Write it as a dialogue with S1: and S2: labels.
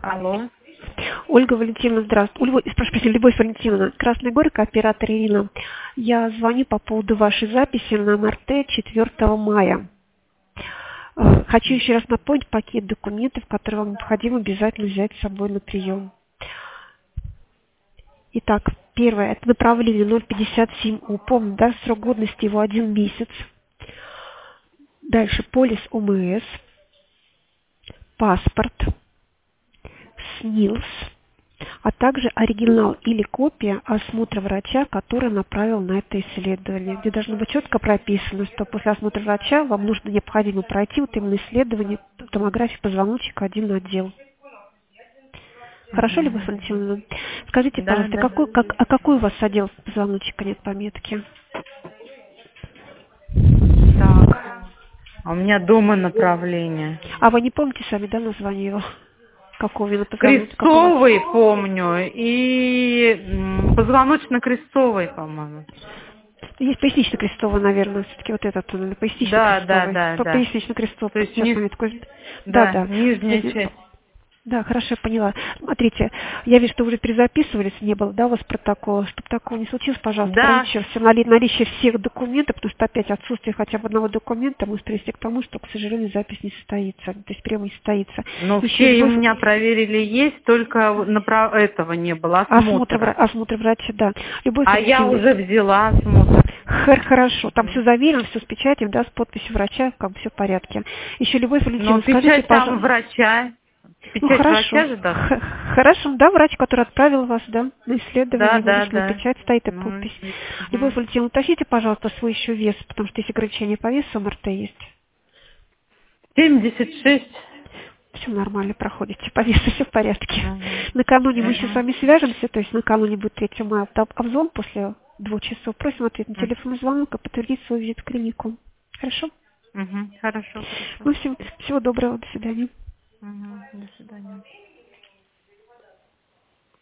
S1: Алло.
S2: Ольга Валентиновна, здравствуйте. Прошу прощения, Любовь Валентиновна, Красная Горка, оператор Ирина. Я звоню по поводу вашей записи на МРТ 4 мая. Хочу еще раз напомнить пакет документов, которые вам необходимо обязательно взять с собой на прием. Итак, первое, это направление 057У. Помню, да, срок годности его 1 месяц. Дальше полис ОМС, паспорт, СНИЛС, а также оригинал или копия осмотра врача, который направил на это исследование, где должно быть четко прописано, что после осмотра врача вам необходимо пройти вот именно исследование томографии позвоночника 1 отдел. Хорошо, Любовь Валентиновна? Скажите,
S1: Да,
S2: пожалуйста,
S1: да.
S2: какой у вас отдел позвоночника нет пометки?
S1: Так. А у меня дома направление.
S2: А вы не помните сами, да, название его? Какого именно позвоночника?
S1: Крестовый помню и позвоночно-крестовый, по-моему.
S2: Есть пояснично-крестовый, наверное, все-таки вот этот,
S1: Да, да,
S2: пояснично-крестовый.
S1: да, да.
S2: Пояснично-крестовый,
S1: То есть
S2: сейчас пометку. Да,
S1: да,
S2: да.
S1: нижняя часть.
S2: Да, хорошо, я поняла. Смотрите, я вижу, что вы уже перезаписывались, не было, да, у вас протокола. Чтобы такого не случилось, пожалуйста,
S1: Да.
S2: наличие всех документов, потому что опять отсутствие хотя бы одного документа может привести к тому, что, к сожалению, запись не состоится, то есть прием не состоится.
S1: Но
S2: Еще
S1: все у меня проверили есть, только этого не было, осмотра.
S2: осмотр врача, да. Любовь
S1: А я
S2: Валентиновна,
S1: уже взяла осмотр.
S2: Хорошо, там все заверено, все с печатью, да, с подписью врача, как бы все в порядке. Еще, Любовь
S1: Но
S2: Валентиновна, скажите,
S1: печать там
S2: пожалуйста.
S1: врача.
S2: Ну,
S1: Печать
S2: хорошо.
S1: врача же даст?
S2: Хорошо, да, врач, который отправил вас, да, на
S1: Да,
S2: исследование, его
S1: да,
S2: личная
S1: да.
S2: печать стоит и
S1: Ну,
S2: подпись. Любовь
S1: мгм.
S2: Валентиновна, уточните, пожалуйста, свой еще вес, потому что есть ограничение по весу, МРТ есть.
S1: 76.
S2: Все нормально проходите, по весу все в порядке.
S1: Мгм.
S2: Накануне мы еще с
S1: Мгм.
S2: вами свяжемся, то есть накануне будет 3 мая обзвон после 2 часов. Просим ответить на телефонный звонок и подтвердить свой визит в клинику. Хорошо?
S1: Мгм. Хорошо, хорошо.
S2: Ну, всего доброго, до свидания.